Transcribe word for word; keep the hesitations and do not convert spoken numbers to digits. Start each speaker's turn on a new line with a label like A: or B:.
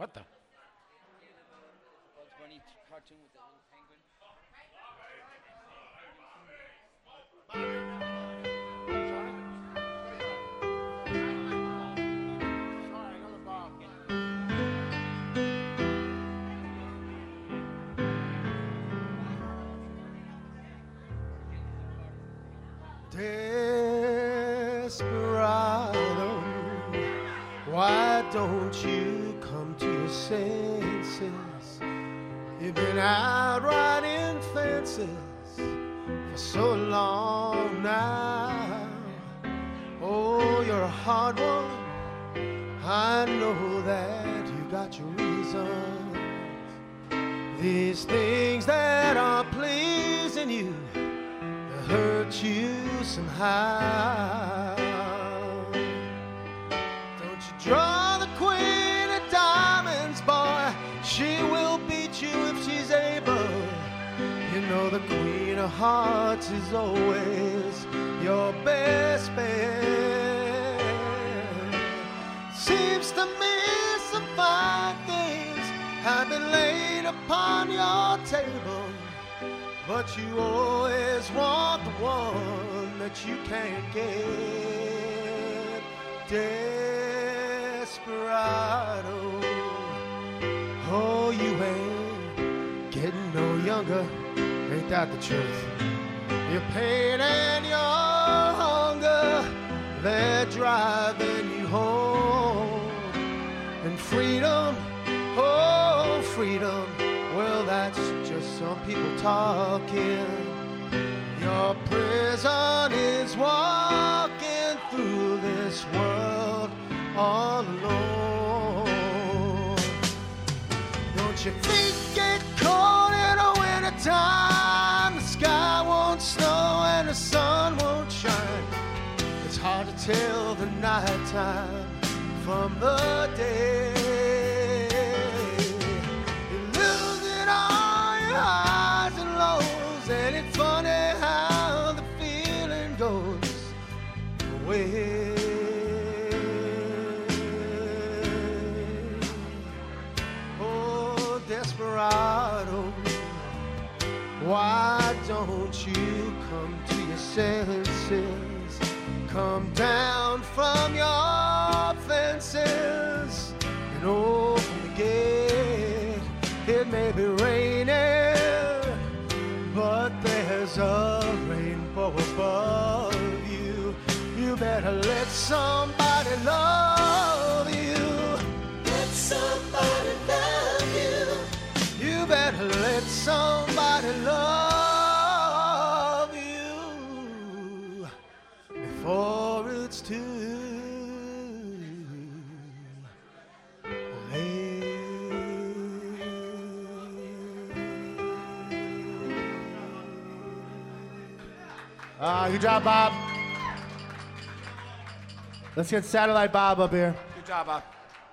A: What the?
B: Bugs Bunny cartoon with the little penguin.
A: Sorry, another Bob.
C: Desperado, why don't you come to your senses? You've been out riding fences for so long now. Oh, you're a hard one. I know that you got your reasons. These things that are pleasing you hurt you somehow. Don't you draw the queen of diamonds, boy. She will beat you if she's able. You know the queen of hearts is always your best bet. Seems to me some fine things have been laid upon your table, but you always want the one that you can't get. Desperado, oh, you ain't getting no younger. Ain't that the truth? Your pain and your hunger, they're driving you home. And freedom, oh, freedom, well, that's just some people talking. Your prison is walking through this world all alone. Don't your feet get cold in the wintertime? The sky won't snow and the sun won't shine. It's hard to tell the nighttime from the day. Highs and lows, and it's funny how the feeling goes away. Oh, desperado, why don't you come to your senses? Come down from your fences and open the gate. It may be raining, but there's a rainbow above you. You better let somebody love you. Let somebody love you. You better let somebody love you before it's too
D: Ah, uh, good job, Bob. Let's get Satellite Bob up here.
A: Good job, Bob.